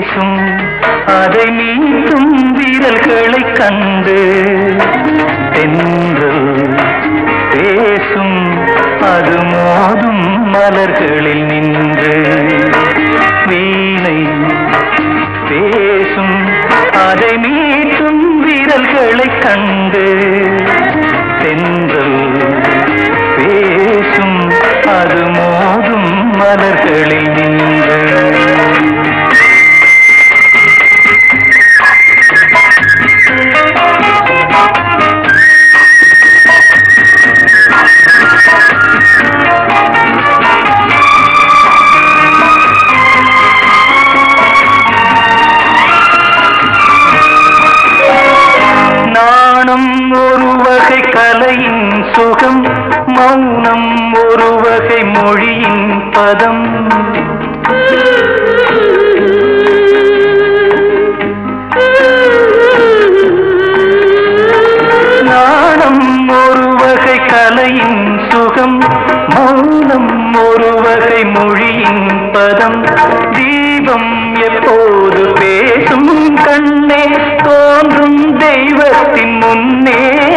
பேசும் அதை நீட்டும் வீரல்களை கண்டு தென்றல் பேசும் அது மோதும் மலர்களில் நின்று வீணை பேசும் அதை நீட்டும் வீரல்களை கண்டு தென்றல் பேசும் அது மோதும் மலர்களில் நின்று ஒரு வகை கலையின் சுகம் மௌனம் ஒரு வகை மொழியின் பதம் நாணம் ஒரு வகை கலையின் சுகம் மௌனம் ஒரு வகை மொழியின் பதம் தீபம் எப்போது பேசும் கண்ணே தோன்றும் தெய்வத்தின் முன்னே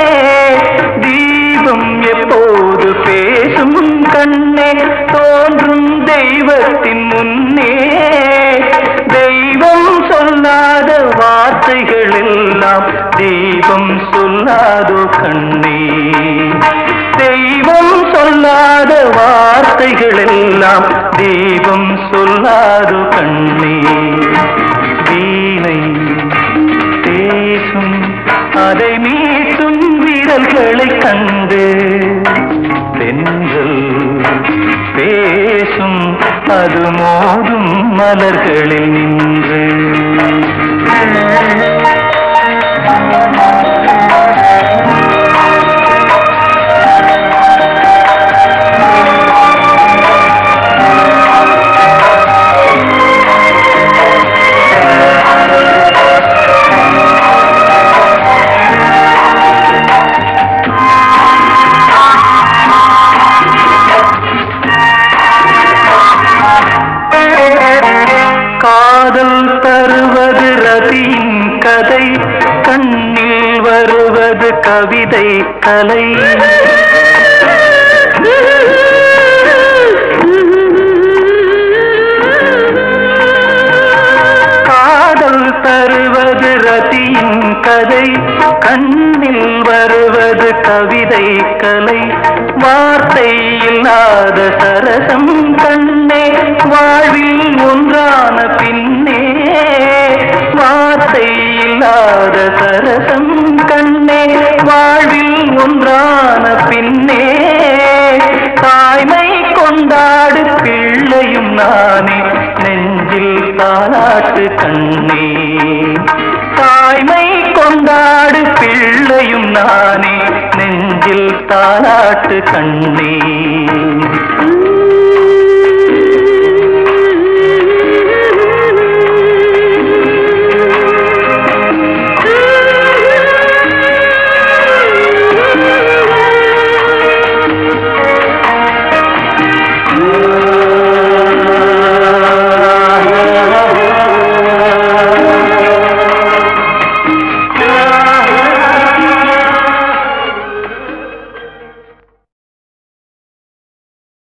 தீபம் எப்போது பேசும் கண்ணே தோன்றும் தெய்வத்தின் முன்னே தெய்வம் சொல்லாத வார்த்தைகள் எல்லாம் தீபம் சொல்லாதோ கண்ணே தெய்வம் சொல்லாத வார்த்தைகள் எல்லாம் தீபம் சொல்லாதோ கண்ணே வீணை பேசும் அதை மீட்டும் வீரல்களை கண்டு தென்றல் பேசும் அது மோதும் மலர்களில் நின்று காதல் தருவது ரதியின் கதை கண்ணில் வருவது கவிதை கலை காதல் தருவது ரதியின் கதை கண்ணில் வருவது கவிதை கலை வார்த்தை இல்லாத சரசம் கண்ணே வாழ்வில் ஒன்றான பின்னே வார்த்தை இல்லாத சரசம் கண்ணே வாழ்வில் ஒன்றான பின்னே தாய்மை கொண்டாடு பிள்ளையும் நானே நெஞ்சில் தாலாட்டு கண்ணே தாய்மை கொண்டாடு பிள்ளையும் நானே நெஞ்சில் தாலாட்டு கண்ணே